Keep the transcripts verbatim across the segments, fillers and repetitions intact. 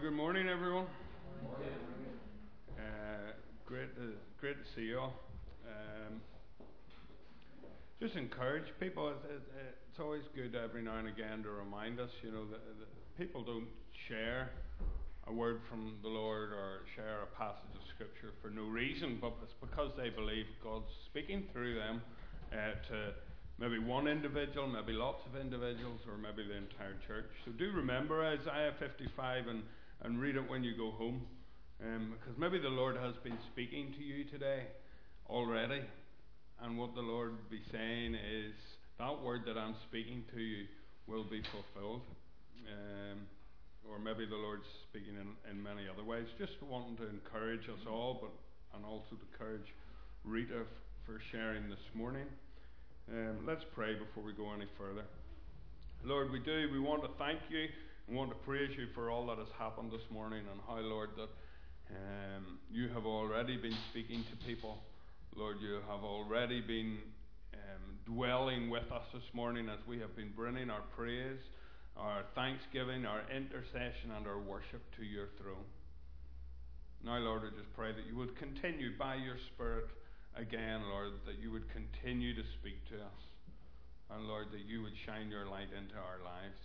good morning, everyone. Uh, great, to, great to see you all. Um, just encourage people. It, it, it's always good every now and again to remind us, you know, that, that people don't share a word from the Lord or share a passage of Scripture for no reason, but it's because they believe God's speaking through them uh, to maybe one individual, maybe lots of individuals, or maybe the entire church. So do remember Isaiah fifty-five and, and read it when you go home, um, because maybe the Lord has been speaking to you today already, and what the Lord will be saying is that word that I'm speaking to you will be fulfilled. Um, or maybe the Lord's speaking in, in many other ways. Just wanting to encourage us all, but and also to encourage Rita f- for sharing this morning. Um, let's pray before we go any further. Lord, we do. We want to thank you and want to praise you for all that has happened this morning, and how, Lord, that um, you have already been speaking to people. Lord, you have already been um, dwelling with us this morning as we have been bringing our praise, our thanksgiving, our intercession, and our worship to your throne. Now, Lord, I just pray that you would continue by your Spirit again, Lord, that you would continue to speak to us, and Lord, that you would shine your light into our lives.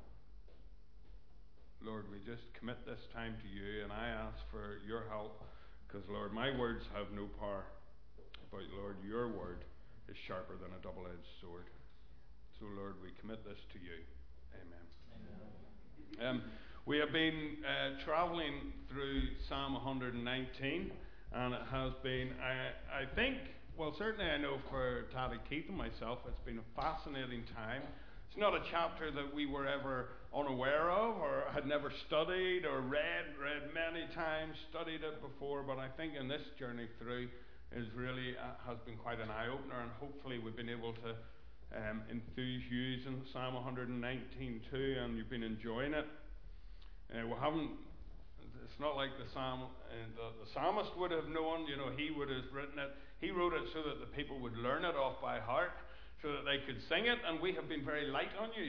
Lord, we just commit this time to you, and I ask for your help, because, Lord, my words have no power, but, Lord, your word is sharper than a double-edged sword. So, Lord, we commit this to you. Amen. Amen. Um, we have been uh, traveling through Psalm one nineteen, and it has been, I, I think, well, certainly I know for Taddy Keith and myself, it's been a fascinating time. It's not a chapter that we were ever unaware of or had never studied or read, read many times, studied it before, but I think in this journey through is really uh, has been quite an eye-opener, and hopefully we've been able to um, enthuse you in Psalm one nineteen too, and you've been enjoying it. Uh, we haven't It's not like the psalm, uh, the, the psalmist would have known, you know, he would have written it. He wrote it so that the people would learn it off by heart, so that they could sing it, and we have been very light on you.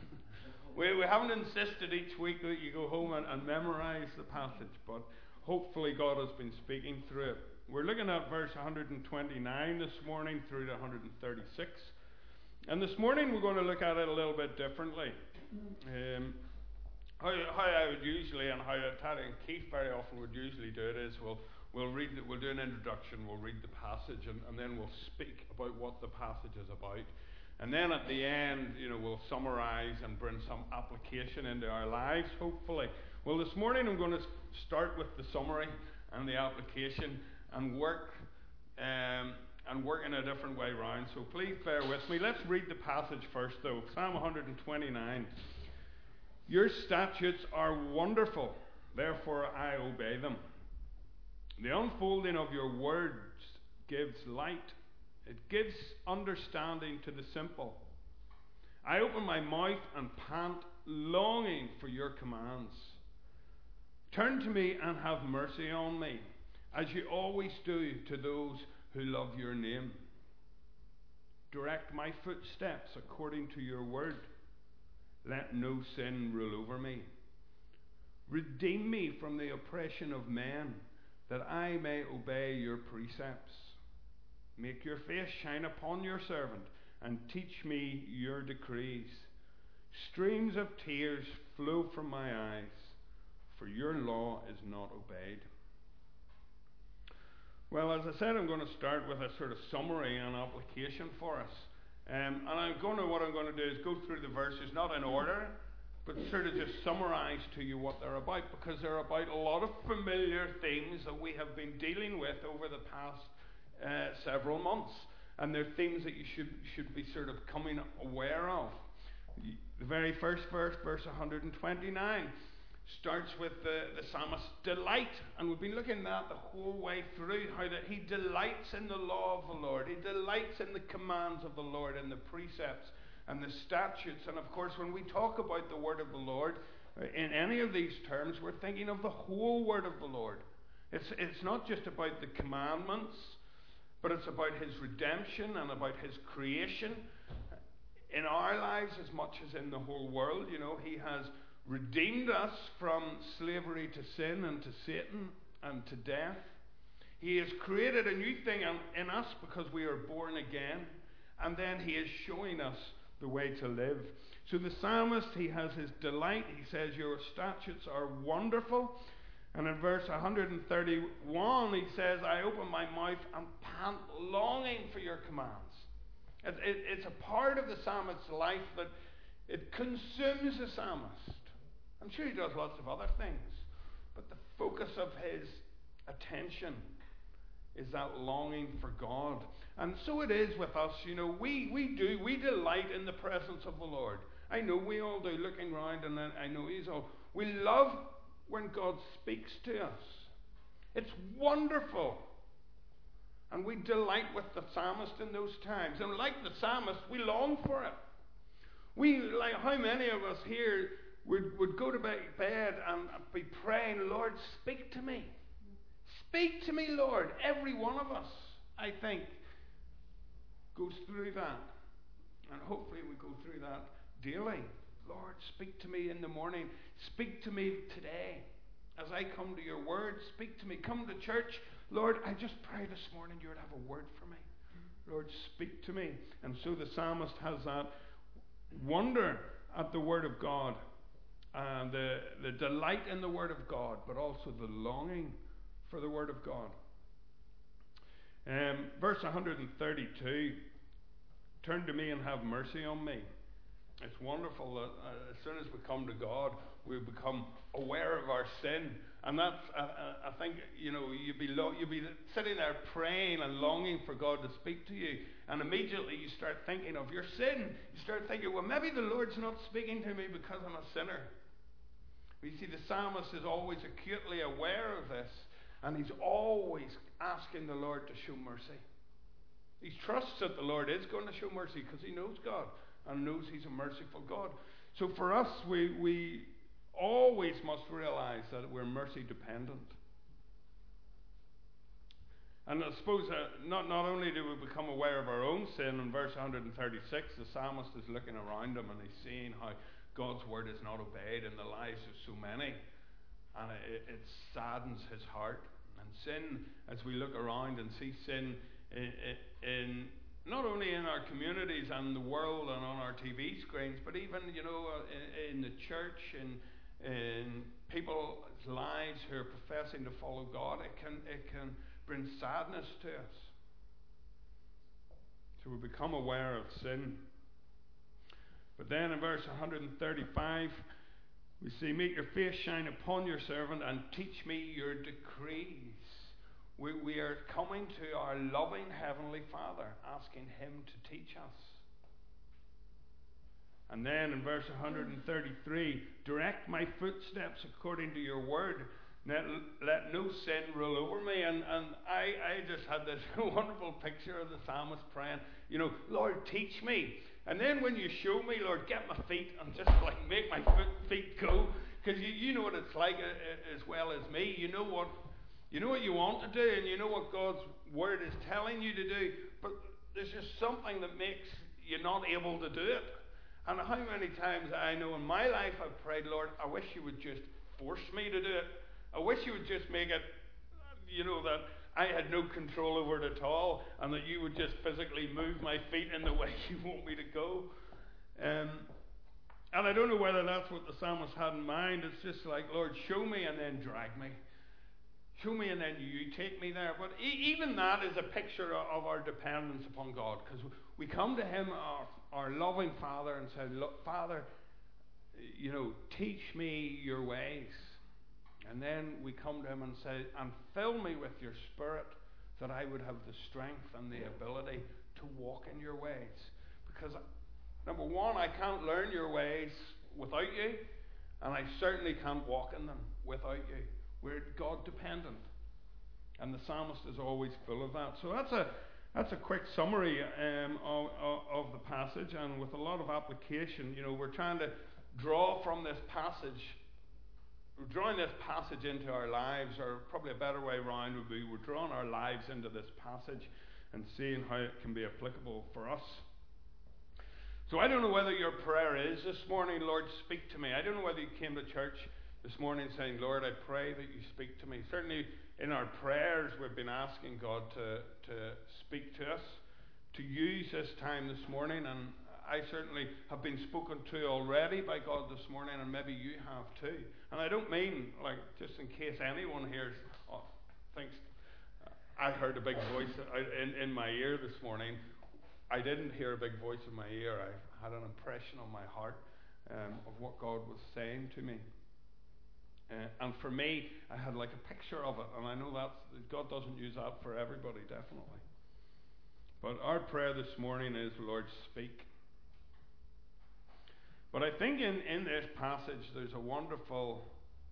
we, we haven't insisted each week that you go home and, and memorize the passage, but hopefully God has been speaking through it. We're looking at verse one twenty-nine this morning through to one thirty-six. And this morning we're going to look at it a little bit differently. Um, How, how I would usually, and how Taddy and Keith very often would usually do it, is we'll we'll read the, we'll do an introduction, we'll read the passage, and, and then we'll speak about what the passage is about, and then at the end, you know, we'll summarize and bring some application into our lives, hopefully. Well, this morning I'm going to start with the summary and the application, and work um, and work in a different way round. So please bear with me. Let's read the passage first, though. Psalm one twenty-nine. Your statutes are wonderful, therefore I obey them. The unfolding of your words gives light. It gives understanding to the simple. I open my mouth and pant, longing for your commands. Turn to me and have mercy on me, as you always do to those who love your name. Direct my footsteps according to your word. Let no sin rule over me. Redeem me from the oppression of men, that I may obey your precepts. Make your face shine upon your servant, and teach me your decrees. Streams of tears flow from my eyes, for your law is not obeyed. Well, as I said, I'm going to start with a sort of summary and application for us. Um, and I'm going to, what I'm going to do is go through the verses, not in order, but sort of just summarize to you what they're about, because they're about a lot of familiar themes that we have been dealing with over the past uh, several months. And they're themes that you should should be sort of coming aware of. The very first verse, verse one twenty-nine, starts with the, the psalmist's delight. And we've been looking at the whole way through how that he delights in the law of the Lord. He delights in the commands of the Lord and the precepts and the statutes. And of course, when we talk about the word of the Lord, in any of these terms, we're thinking of the whole word of the Lord. It's, it's not just about the commandments, but it's about his redemption and about his creation in our lives as much as in the whole world. You know, he has redeemed us from slavery to sin and to Satan and to death. He has created a new thing in, in us because we are born again. And then he is showing us the way to live. So the psalmist, he has his delight. He says, your statutes are wonderful. And in verse one thirty-one, he says, I open my mouth and pant longing for your commands. It, it, it's a part of the psalmist's life that it consumes the psalmist. I'm sure he does lots of other things. But the focus of his attention is that longing for God. And so it is with us. You know, we, we do, we delight in the presence of the Lord. I know we all do, looking around, and then I know he's all. We love when God speaks to us. It's wonderful. And we delight with the psalmist in those times. And like the psalmist, we long for it. We, like how many of us here would, would go to bed and be praying, Lord, speak to me. Speak to me, Lord. Every one of us, I think, goes through that. And hopefully we go through that daily. Lord, speak to me in the morning. Speak to me today. As I come to your word, speak to me. Come to church. Lord, I just pray this morning you would have a word for me. Lord, speak to me. And so the psalmist has that wonder at the word of God. And the, the delight in the word of God. But also the longing for the word of God. Um, verse one thirty-two. Turn to me and have mercy on me. It's wonderful that uh, as soon as we come to God, we become aware of our sin. And that's, uh, I think, you know, you'd be, lo- you'd be sitting there praying and longing for God to speak to you. And immediately you start thinking of your sin. You start thinking, well, maybe the Lord's not speaking to me because I'm a sinner. But you see, the psalmist is always acutely aware of this. And he's always asking the Lord to show mercy. He trusts that the Lord is going to show mercy because he knows God. And knows he's a merciful God. So for us, we, we always must realize that we're mercy dependent. And I suppose uh, not, not only do we become aware of our own sin, in verse one thirty-six, the psalmist is looking around him and he's seeing how God's word is not obeyed in the lives of so many. And it, it saddens his heart. And sin, as we look around and see sin in, in not only in our communities and the world and on our T V screens, but even, you know, in, in the church and in people's lives who are professing to follow God, it can it can bring sadness to us. So we become aware of sin. But then in verse one thirty-five, we see, make your face shine upon your servant and teach me your decrees. We, we are coming to our loving Heavenly Father, asking him to teach us. And then in verse one thirty-three, direct my footsteps according to your word. Let, let no sin rule over me. And, and I, I just had this wonderful picture of the psalmist praying, you know, Lord, teach me. And then when you show me, Lord, get my feet and just like make my foot, feet go. Because you, you know what it's like uh, as well as me. You know what You know what you want to do, and you know what God's word is telling you to do, but there's just something that makes you not able to do it. And how many times I know in my life I've prayed, Lord, I wish you would just force me to do it. I wish you would just make it, you know, that I had no control over it at all, and that you would just physically move my feet in the way you want me to go. Um, and I don't know whether that's what the psalmist had in mind. It's just like, Lord, show me and then drag me. Show me and then you take me there. But e- even that is a picture of our dependence upon God. Because we come to him, our, our loving Father, and say, look, Father, you know, teach me your ways. And then we come to him and say, and fill me with your Spirit, that I would have the strength and the ability to walk in your ways. Because, number one, I can't learn your ways without you. And I certainly can't walk in them without you. We're God dependent, and the psalmist is always full of that. So that's a that's a quick summary um, of, of, of the passage, and with a lot of application. You know, we're trying to draw from this passage, we're drawing this passage into our lives, or probably a better way around would be we're drawing our lives into this passage and seeing how it can be applicable for us. So I don't know whether your prayer is this morning, Lord, speak to me. I don't know whether you came to church this morning saying, Lord, I pray that you speak to me. Certainly in our prayers we've been asking God to, to speak to us, to use this time this morning, and I certainly have been spoken to already by God this morning, and maybe you have too. And I don't mean, like, just in case anyone here oh, thinks I heard a big voice in, in my ear this morning. I didn't hear a big voice in my ear. I had an impression on my heart um, of what God was saying to me. Uh, and for me, I had like a picture of it, and I know that God doesn't use that for everybody, definitely. But our prayer this morning is, Lord, speak. But I think in, in this passage there's a wonderful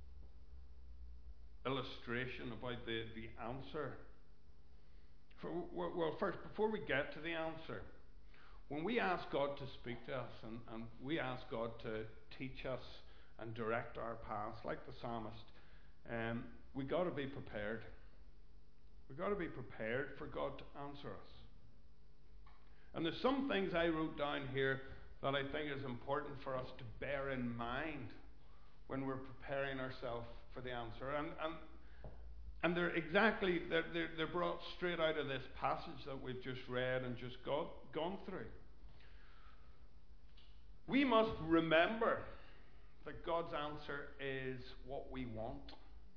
illustration about the, the answer. For, well, first, before we get to the answer, when we ask God to speak to us, and, and we ask God to teach us and direct our paths, like the psalmist, um, we got to be prepared. We got to be prepared for God to answer us. And there's some things I wrote down here that I think is important for us to bear in mind when we're preparing ourselves for the answer. And, and And they're exactly, they're, they're, they're brought straight out of this passage that we've just read and just got, gone through. We must remember that God's answer is what we want.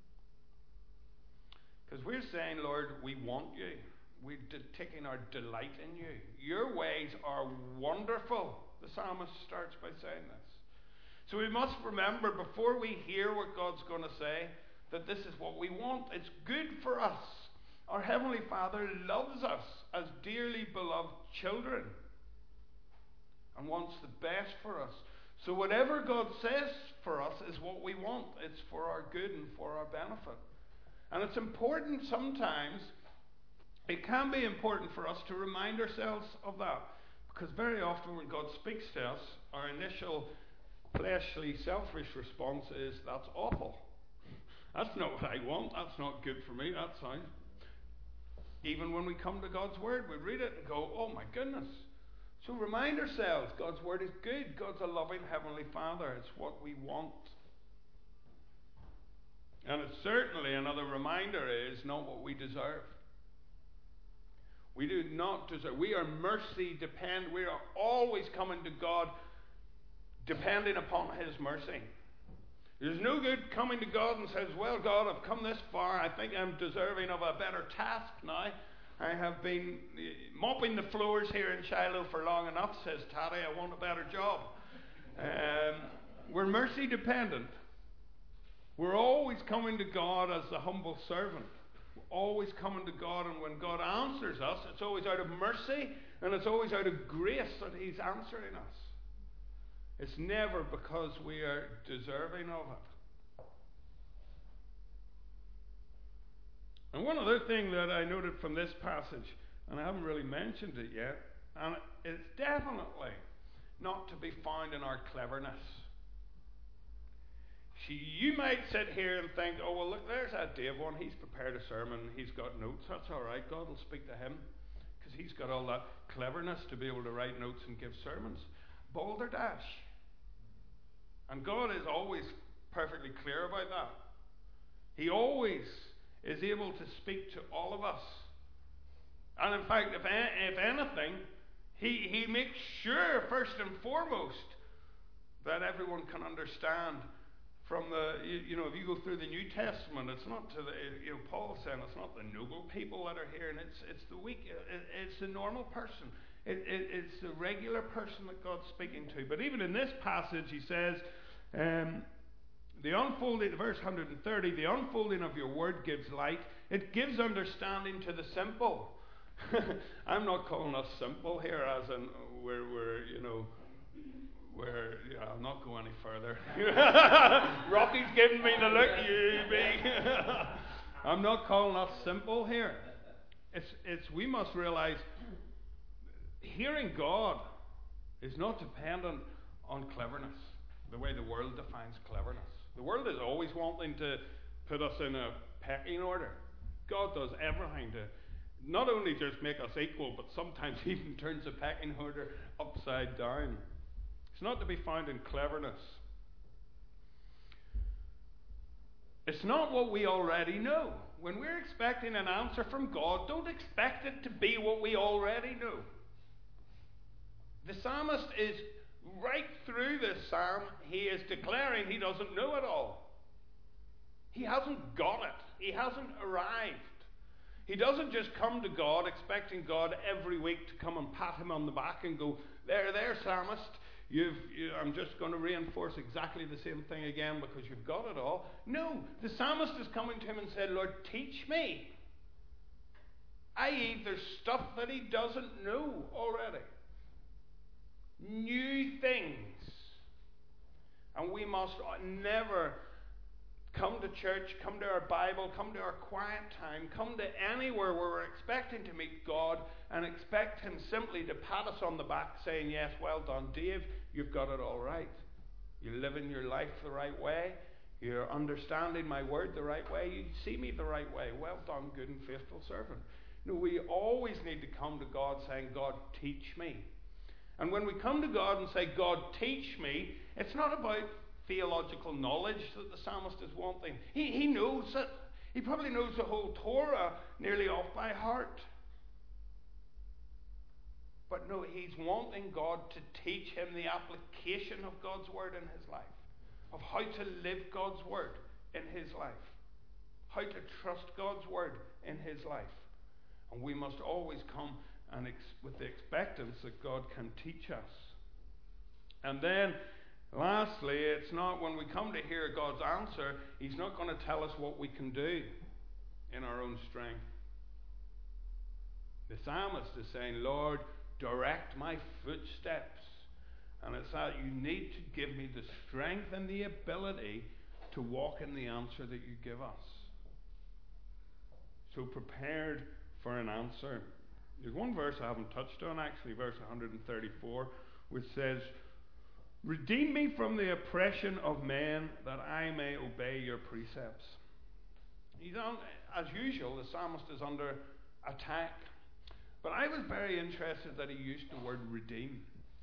Because we're saying, Lord, we want you. We're de- taking our delight in you. Your ways are wonderful. The psalmist starts by saying this. So we must remember before we hear what God's going to say, that this is what we want. It's good for us. Our Heavenly Father loves us as dearly beloved children and wants the best for us. So whatever God says for us is what we want. It's for our good and for our benefit. And it's important sometimes, it can be important for us to remind ourselves of that. Because very often when God speaks to us, our initial fleshly, selfish response is, that's awful. That's not what I want. That's not good for me. That sounds. Even when we come to God's Word, we read it and go, oh my goodness. So remind ourselves, God's Word is good. God's a loving Heavenly Father. It's what we want. And it's certainly another reminder is not what we deserve. We do not deserve. We are mercy dependent. We are always coming to God depending upon His mercy. There's no good coming to God and says, well, God, I've come this far. I think I'm deserving of a better task now. I have been mopping the floors here in Shiloh for long enough, says Taddy. I want a better job. Um, we're mercy dependent. We're always coming to God as the humble servant. We're always coming to God, and when God answers us, it's always out of mercy, and it's always out of grace that He's answering us. It's never because we are deserving of it. And one other thing that I noted from this passage, and I haven't really mentioned it yet, and it's definitely not to be found in our cleverness. See, you might sit here and think, oh, well, look, there's that Dave one. He's prepared a sermon. He's got notes. That's all right. God will speak to him because he's got all that cleverness to be able to write notes and give sermons. Balderdash. And God is always perfectly clear about that. He always is able to speak to all of us. And in fact, if, if anything, he, he makes sure, first and foremost, that everyone can understand from the, you, you know, if you go through the New Testament, it's not to the, you know, Paul saying it's not the noble people that are here, and it's, it's the weak, it, it's the normal person. It, it, it's the regular person that God's speaking to. But even in this passage, he says, um, the unfolding, verse one hundred thirty, the unfolding of your word gives light. It gives understanding to the simple. I'm not calling us simple here, as in we're, we're you know, we're, yeah, I'll not go any further. Rocky's giving me the look, you be. I'm not calling us simple here. It's, it's, we must realize hearing God is not dependent on cleverness, the way the world defines cleverness. The world is always wanting to put us in a pecking order. God does everything to not only just make us equal, but sometimes even turns the pecking order upside down. It's not to be found in cleverness. It's not what we already know. When we're expecting an answer from God, don't expect it to be what we already know. The psalmist is right through this psalm, he is declaring he doesn't know it all. He hasn't got it. He hasn't arrived. He doesn't just come to God expecting God every week to come and pat him on the back and go, there, there, psalmist, you've, you, I'm just going to reinforce exactly the same thing again because you've got it all. No, the psalmist is coming to him and said, Lord, teach me. that is, there's stuff that he doesn't know already. New things. And we must never come to church, come to our Bible, come to our quiet time, come to anywhere where we're expecting to meet God and expect him simply to pat us on the back saying, yes, well done, Dave, you've got it all right. You're living your life the right way. You're understanding my word the right way. You see me the right way. Well done, good and faithful servant. No, we always need to come to God saying, God, teach me. And when we come to God and say, God, teach me, it's not about theological knowledge that the psalmist is wanting. He, he knows it. He probably knows the whole Torah nearly off by heart. But no, he's wanting God to teach him the application of God's word in his life, of how to live God's word in his life, how to trust God's word in his life. And we must always come and ex- with the expectance that God can teach us. And then lastly, it's not when we come to hear God's answer, he's not going to tell us what we can do in our own strength. The psalmist is saying, Lord, direct my footsteps. And it's that you need to give me the strength and the ability to walk in the answer that you give us. So prepared for an answer. There's one verse I haven't touched on, actually, verse one thirty-four, which says, redeem me from the oppression of men, that I may obey your precepts. He's on, as usual, the psalmist is under attack. But I was very interested that he used the word redeem.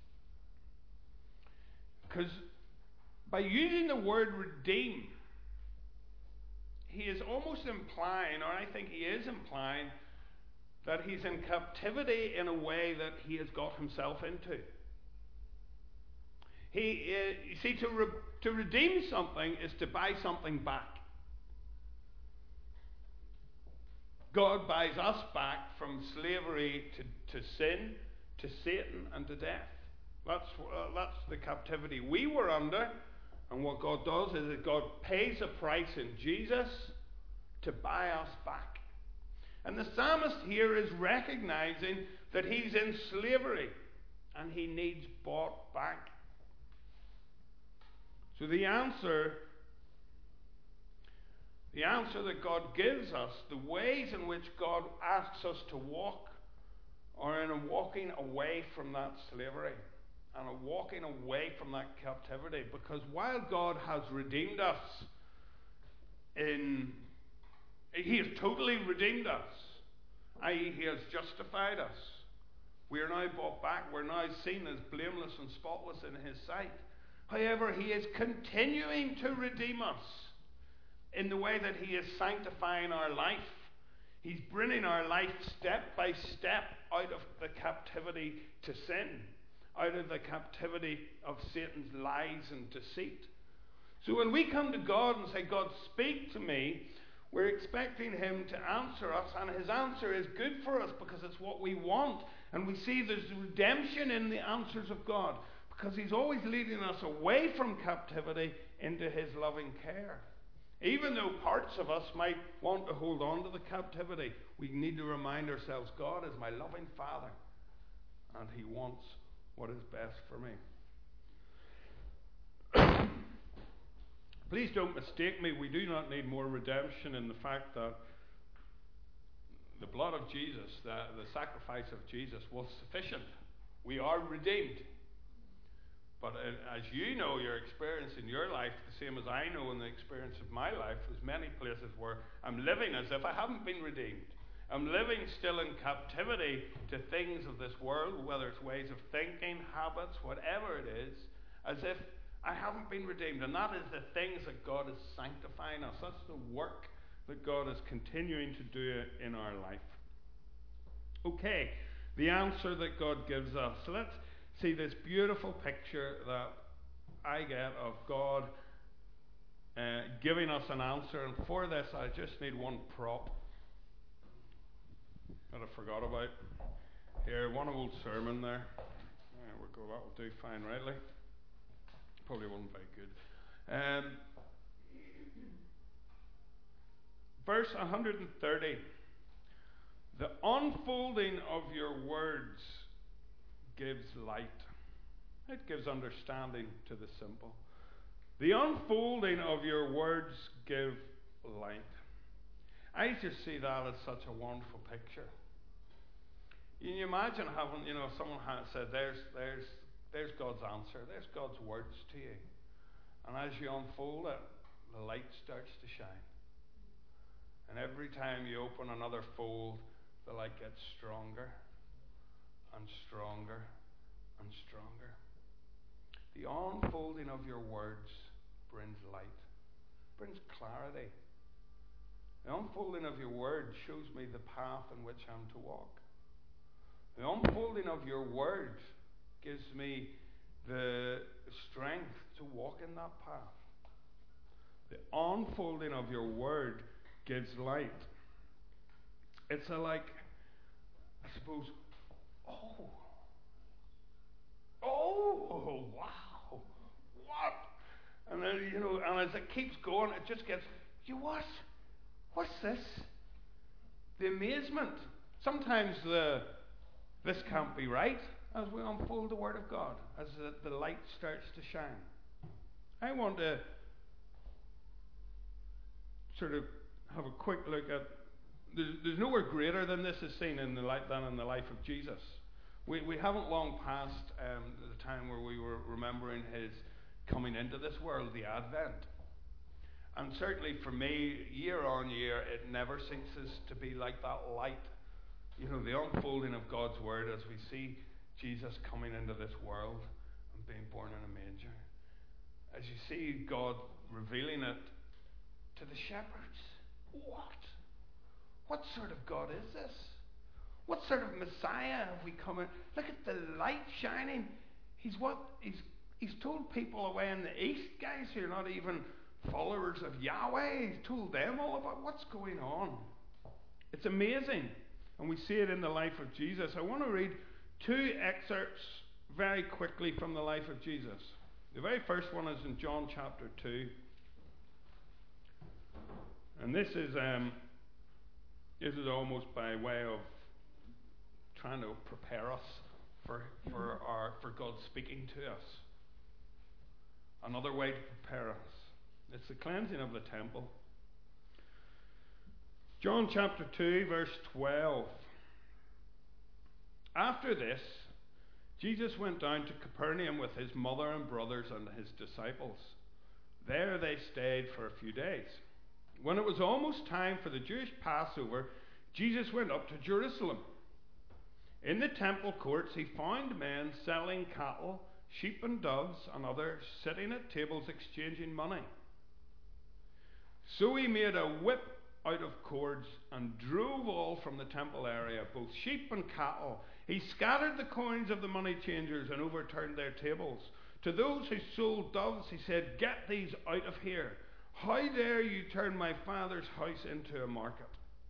Because by using the word redeem, he is almost implying, or I think he is implying, that he's in captivity in a way that he has got himself into. He, uh, you see, to, re- to redeem something is to buy something back. God buys us back from slavery to, to sin, to Satan, and to death. That's, uh, that's the captivity we were under. And what God does is that God pays a price in Jesus to buy us back. And the psalmist here is recognizing that he's in slavery and he needs bought back. So the answer, the answer that God gives us, the ways in which God asks us to walk, are in a walking away from that slavery and a walking away from that captivity. Because while God has redeemed us, in He has totally redeemed us, that is, He has justified us. We are now bought back. We're now seen as blameless and spotless in His sight. However, He is continuing to redeem us in the way that He is sanctifying our life. He's bringing our life step by step out of the captivity to sin, out of the captivity of Satan's lies and deceit. So when we come to God and say, God, speak to me, we're expecting Him to answer us, and His answer is good for us because it's what we want. And we see there's redemption in the answers of God because He's always leading us away from captivity into His loving care. Even though parts of us might want to hold on to the captivity, we need to remind ourselves, God is my loving Father, and He wants what is best for me. Please don't mistake me. We do not need more redemption in the fact that the blood of Jesus, the, the sacrifice of Jesus, was sufficient. We are redeemed. But as you know, your experience in your life, the same as I know in the experience of my life, there's many places where I'm living as if I haven't been redeemed. I'm living still in captivity to things of this world, whether it's ways of thinking, habits, whatever it is, as if I haven't been redeemed. And that is the things that God is sanctifying us. That's the work that God is continuing to do in our life. Okay, the answer that God gives us. So let's see this beautiful picture that I get of God uh, giving us an answer. And for this, I just need one prop that I forgot about. Here, one old sermon there. There we go, that will do fine, rightly. Probably wasn't very good. Um, verse one hundred thirty. The unfolding of your words gives light. It gives understanding to the simple. The unfolding of your words give light. I just see that as such a wonderful picture. Can you imagine having, you know, someone had said, there's, there's, there's God's answer, there's God's words to you. And as you unfold it, the light starts to shine. And every time you open another fold, the light gets stronger and stronger and stronger. The unfolding of your words brings light, brings clarity. The unfolding of your word shows me the path in which I'm to walk. The unfolding of your word gives me the strength to walk in that path. The unfolding of your word gives light. It's a like, I suppose, oh, oh, wow, what? And then, you know, and as it keeps going, it just gets, you what? What's this? The amazement. Sometimes the this can't be right as we unfold the Word of God, as the, the light starts to shine. I want to sort of have a quick look at, there's, there's nowhere greater than this is seen in the life than in the life of Jesus. We we haven't long passed um, the time where we were remembering his coming into this world, the Advent. And certainly for me, year on year, it never ceases to be like that light. You know, the unfolding of God's Word as we see Jesus coming into this world and being born in a manger. As you see God revealing it to the shepherds. What? What sort of God is this? What sort of Messiah have we come in? Look at the light shining. He's what? He's, he's told people away in the east, guys, who are not even followers of Yahweh. He's told them all about what's going on. It's amazing. And we see it in the life of Jesus. I want to read two excerpts very quickly from the life of Jesus. The very first one is in John chapter two. And this is um, this is almost by way of trying to prepare us for for our for God speaking to us. Another way to prepare us. It's the cleansing of the temple. John chapter two, verse twelve. After this, Jesus went down to Capernaum with his mother and brothers and his disciples. There they stayed for a few days. When it was almost time for the Jewish Passover, Jesus went up to Jerusalem. In the temple courts, he found men selling cattle, sheep and doves, and others sitting at tables exchanging money. So he made a whip out of cords and drove all from the temple area, both sheep and cattle. He scattered the coins of the money changers and overturned their tables. To those who sold doves, he said, "Get these out of here. How dare you turn my Father's house into a market?"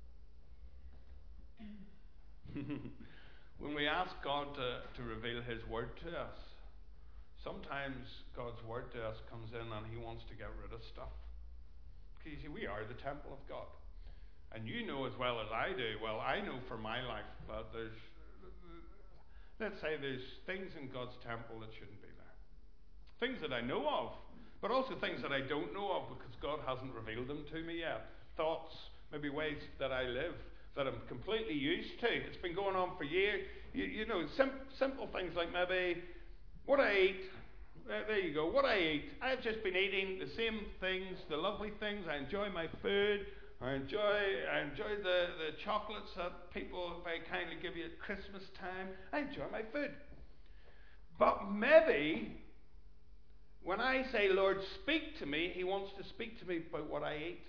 When we ask God to, to reveal his word to us, sometimes God's word to us comes in and he wants to get rid of stuff. Because you see, we are the temple of God. And you know as well as I do, well, I know for my life that there's, let's say there's things in God's temple that shouldn't be there. Things that I know of, but also things that I don't know of because God hasn't revealed them to me yet. Thoughts, maybe ways that I live that I'm completely used to. It's been going on for years. You, you know, sim- simple things like maybe what I eat. Uh, there you go. What I eat. I've just been eating the same things, the lovely things. I enjoy my food. I enjoy I enjoy the, the chocolates that people very kindly give you at Christmas time. I enjoy my food. But maybe when I say, Lord, speak to me, he wants to speak to me about what I eat.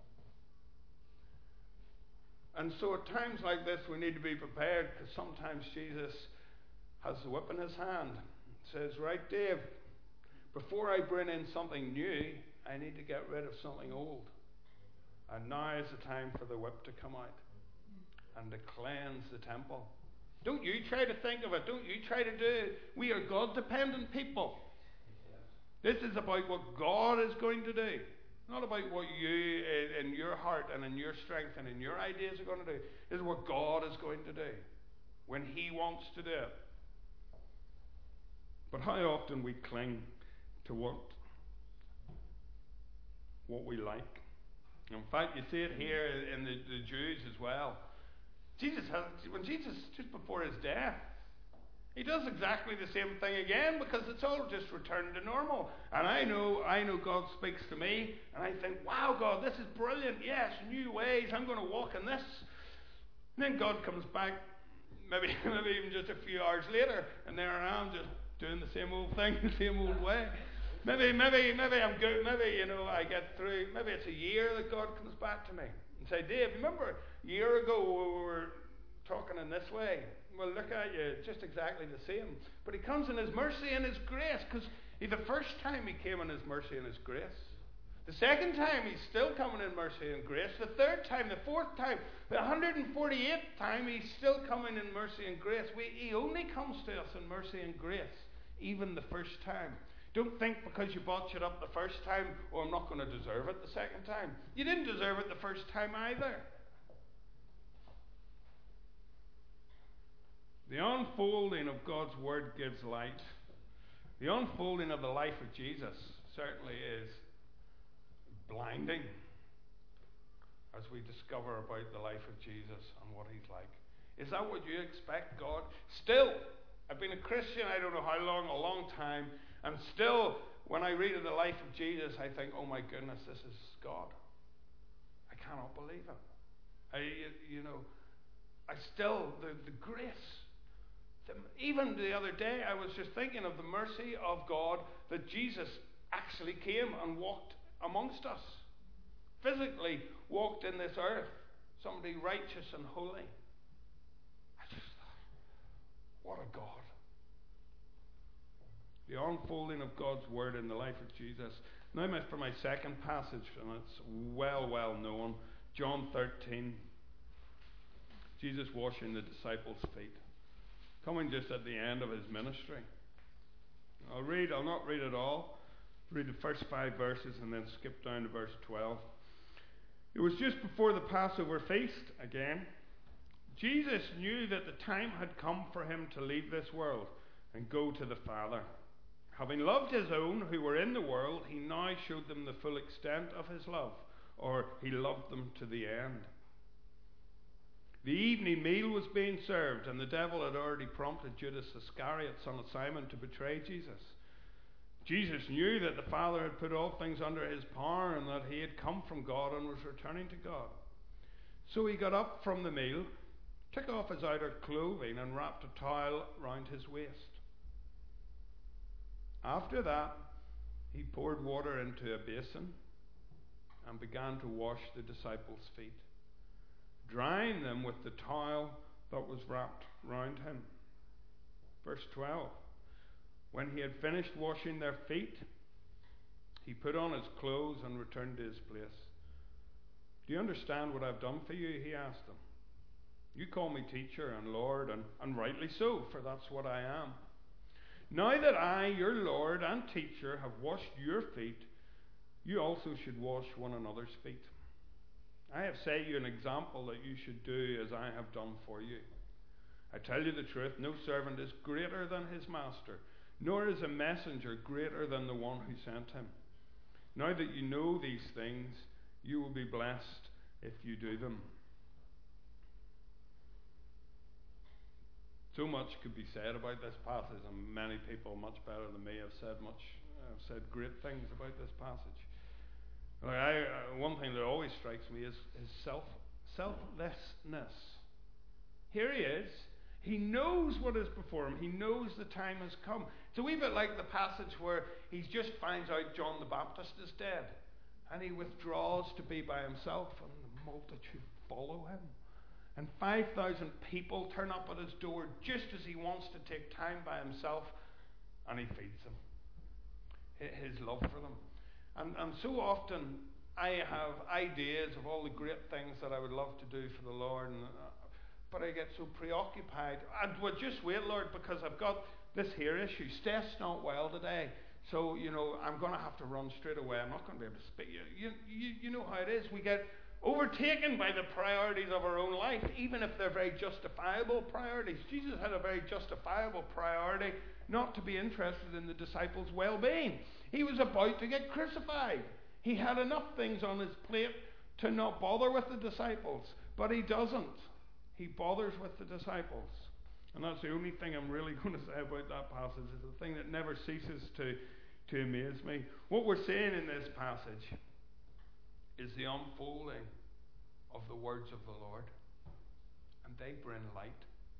And so at times like this, we need to be prepared, because sometimes Jesus has the whip in his hand. Says, right, Dave, before I bring in something new, I need to get rid of something old. And now is the time for the whip to come out and to cleanse the temple. Don't you try to think of it. Don't you try to do it. We are God-dependent people. This is about what God is going to do. Not about what you, in your heart and in your strength and in your ideas are going to do. This is what God is going to do when he wants to do it. But how often we cling to what, what we like. In fact, you see it here in the, the Jews as well. Jesus has, when Jesus, just before his death, he does exactly the same thing again, because it's all just returned to normal. And I know, I know God speaks to me, and I think, wow, God, this is brilliant. Yes, new ways. I'm going to walk in this. And then God comes back, maybe, maybe even just a few hours later, and there I am just doing the same old thing, the same old way. Maybe, maybe, maybe I'm good. Maybe, you know, I get through. Maybe it's a year that God comes back to me and say, Dave, remember a year ago we were talking in this way? Well, look at you, just exactly the same. But he comes in his mercy and his grace, because the first time he came in his mercy and his grace. The second time he's still coming in mercy and grace. The third time, the fourth time, the one hundred forty-eighth time he's still coming in mercy and grace. We, he only comes to us in mercy and grace, even the first time. Don't think because you botched it up the first time, oh, I'm not going to deserve it the second time. You didn't deserve it the first time either. The unfolding of God's word gives light. The unfolding of the life of Jesus certainly is blinding as we discover about the life of Jesus and what he's like. Is that what you expect, God? Still, I've been a Christian, I don't know how long, a long time, and still, when I read of the life of Jesus, I think, oh my goodness, this is God. I cannot believe it. I, you know, I still, the, the grace. The, even the other day, I was just thinking of the mercy of God that Jesus actually came and walked amongst us. Physically walked in this earth. Somebody righteous and holy. I just thought, what a God. The unfolding of God's word in the life of Jesus. Now for my second passage, and it's well, well known. John thirteen. Jesus washing the disciples' feet. Coming just at the end of his ministry. I'll read, I'll not read it all. Read the first five verses and then skip down to verse twelve. It was just before the Passover feast again. Jesus knew that the time had come for him to leave this world and go to the Father. Having loved his own who were in the world, he now showed them the full extent of his love, or he loved them to the end. The evening meal was being served, and the devil had already prompted Judas Iscariot, son of Simon, to betray Jesus. Jesus knew that the Father had put all things under his power, and that he had come from God and was returning to God. So he got up from the meal, took off his outer clothing, and wrapped a towel round his waist. After that, he poured water into a basin and began to wash the disciples' feet, drying them with the towel that was wrapped round him. Verse twelve. When he had finished washing their feet, he put on his clothes and returned to his place. Do you understand what I've done for you? He asked them. You call me teacher and Lord, and, and rightly so, for that's what I am. Now that I, your Lord and teacher, have washed your feet, you also should wash one another's feet. I have set you an example that you should do as I have done for you. I tell you the truth, no servant is greater than his master, nor is a messenger greater than the one who sent him. Now that you know these things, you will be blessed if you do them. So much could be said about this passage, and many people much better than me have said much, have said great things about this passage. Like I, uh, one thing that always strikes me is his self selflessness. Here he is. He knows what is before him. He knows the time has come. It's a wee bit like the passage where he just finds out John the Baptist is dead. And he withdraws to be by himself, and the multitude follow him. And five thousand people turn up at his door just as he wants to take time by himself, and he feeds them. His love for them. And, and so often I have ideas of all the great things that I would love to do for the Lord, and, uh, but I get so preoccupied. And well, just wait, Lord, because I've got this here issue. Steph's not well today. So, you know, I'm going to have to run straight away. I'm not going to be able to speak. You, you, you know how it is. We get overtaken by the priorities of our own life, even if they're very justifiable priorities. Jesus had a very justifiable priority not to be interested in the disciples' well-being. He was about to get crucified. He had enough things on his plate to not bother with the disciples, but he doesn't. He bothers with the disciples. And that's the only thing I'm really going to say about that passage. It's the thing that never ceases to, to amaze me. What we're seeing in this passage is the unfolding of the words of the Lord. And they bring light.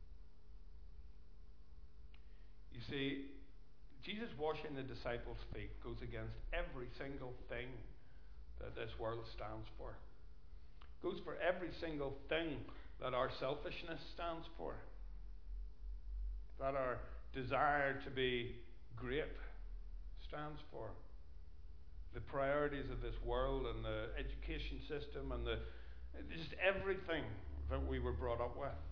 You see, Jesus washing the disciples' feet goes against every single thing that this world stands for. Goes for every single thing that our selfishness stands for. That our desire to be great stands for. The priorities of this world and the education system and the just everything that we were brought up with.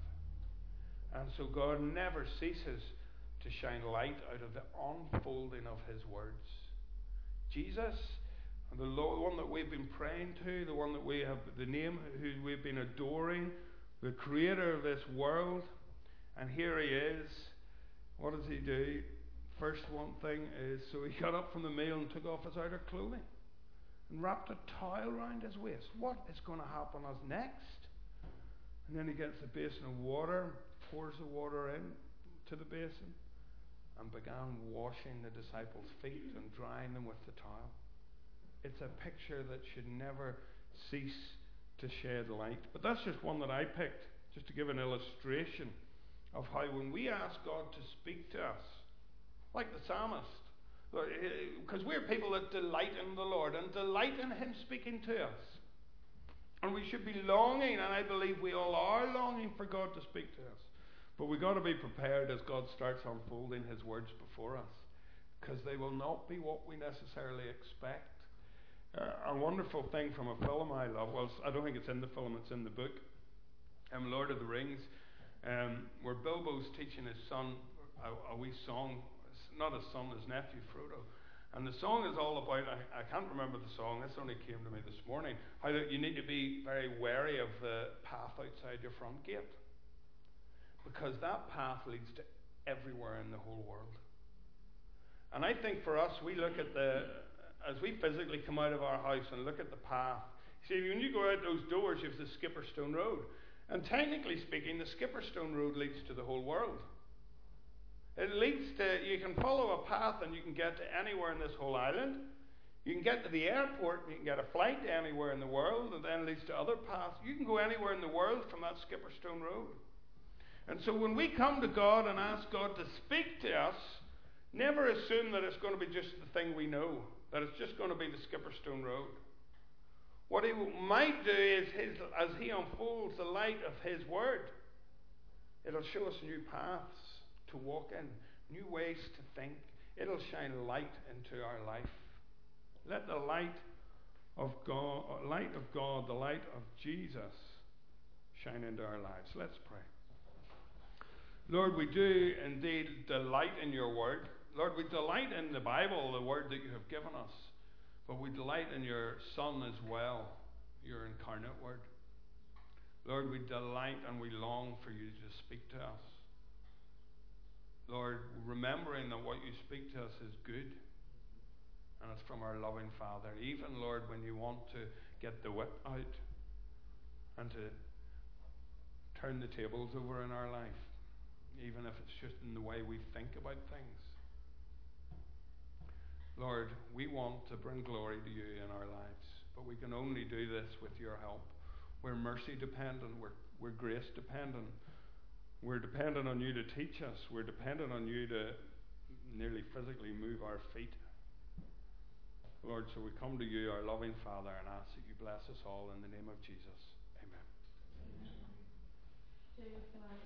And so God never ceases to shine light out of the unfolding of his words. Jesus, the Lord, one that we've been praying to, the one that we have, the name who we've been adoring, the creator of this world, and here he is. What does he do? First one thing is, so he got up from the meal and took off his outer clothing and wrapped a towel around his waist. What is going to happen us next? And then he gets the basin of water, pours the water in to the basin, and began washing the disciples' feet and drying them with the towel. It's a picture that should never cease to shed light. But that's just one that I picked, just to give an illustration of how when we ask God to speak to us, like the psalmist, because we're people that delight in the Lord and delight in him speaking to us. And we should be longing, and I believe we all are longing for God to speak to us. But we've got to be prepared as God starts unfolding his words before us, because they will not be what we necessarily expect. Uh, a wonderful thing from a film I love, well, I don't think it's in the film, it's in the book, um, Lord of the Rings, um, where Bilbo's teaching his son a, a wee song, not his son, his nephew Frodo. And the song is all about, I, I can't remember the song, this only came to me this morning, how that you need to be very wary of the path outside your front gate. Because that path leads to everywhere in the whole world. And I think for us, we look at the, as we physically come out of our house and look at the path, see, when you go out those doors, you have the Skipperstone Road. And technically speaking, the Skipperstone Road leads to the whole world. It leads to, you can follow a path and you can get to anywhere in this whole island. You can get to the airport and you can get a flight to anywhere in the world, and then it leads to other paths. You can go anywhere in the world from that Skipperstone Road. And so when we come to God and ask God to speak to us, never assume that it's going to be just the thing we know, that it's just going to be the Skipperstone Road. What he might do is, his, as he unfolds the light of his word, it'll show us new paths to walk in, new ways to think. It'll shine light into our life. Let the light of God, light of God, the light of Jesus, shine into our lives. Let's pray. Lord, we do indeed delight in your word. Lord, we delight in the Bible, the word that you have given us. But we delight in your Son as well, your incarnate word. Lord, we delight and we long for you to speak to us. Lord, remembering that what you speak to us is good, and it's from our loving Father. Even, Lord, when you want to get the whip out and to turn the tables over in our life, even if it's just in the way we think about things. Lord, we want to bring glory to you in our lives, but we can only do this with your help. We're mercy dependent, we're, we're grace dependent. We're dependent on you to teach us. We're dependent on you to nearly physically move our feet. Lord, so we come to you, our loving Father, and ask that you bless us all in the name of Jesus. Amen. Dave, can I,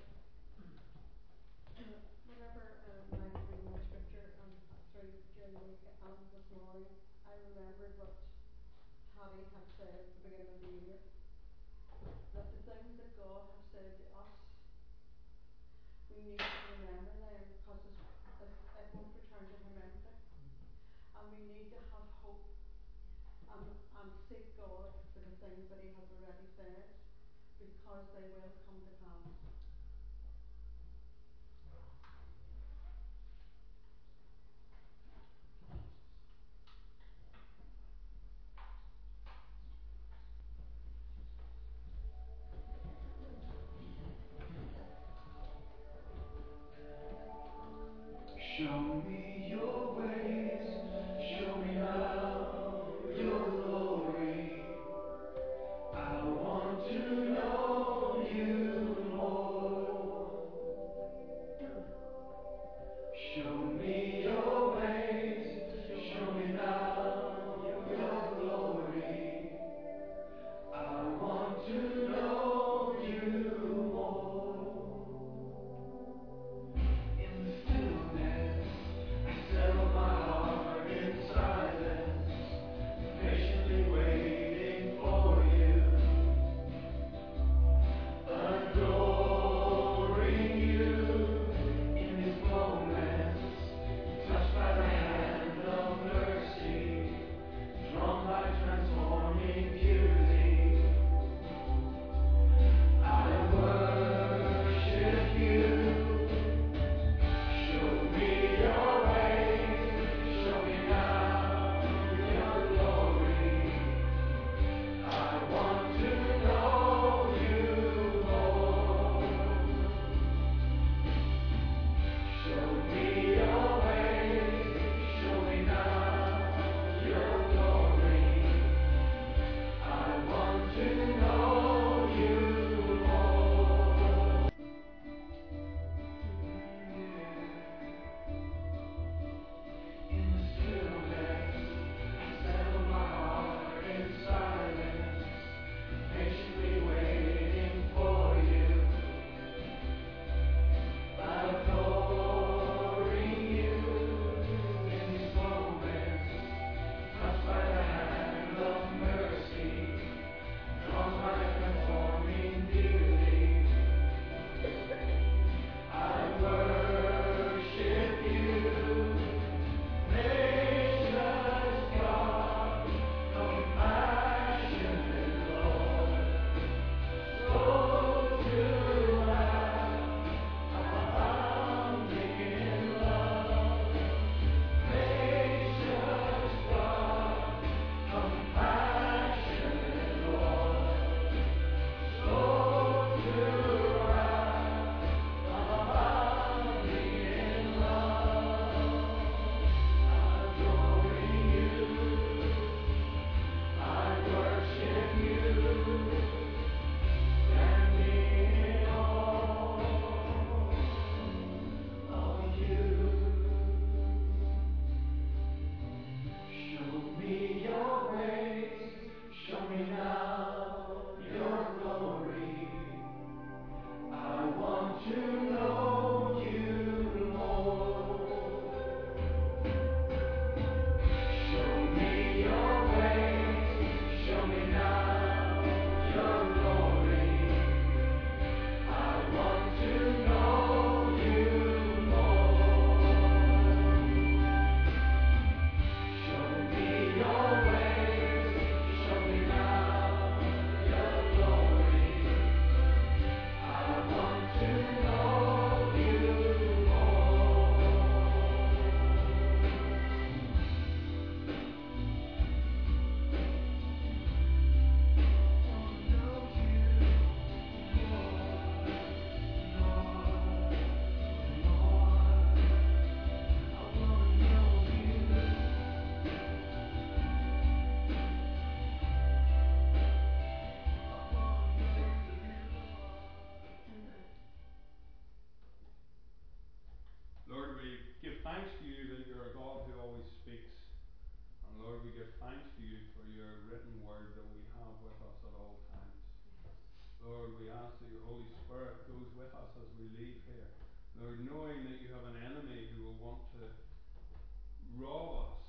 whenever um, I was reading my scripture um, through during the week and this morning, I remembered what Taddy had said at the beginning of the year, that the things that God has said to us, we need to remember them, because it won't return to him empty. And we need to have hope and, and seek God for the things that he has already said, because they will come to pass. Show me your ways, show me now your glory. I want to know you more. Lord, we ask that your Holy Spirit goes with us as we leave here. Lord, knowing that you have an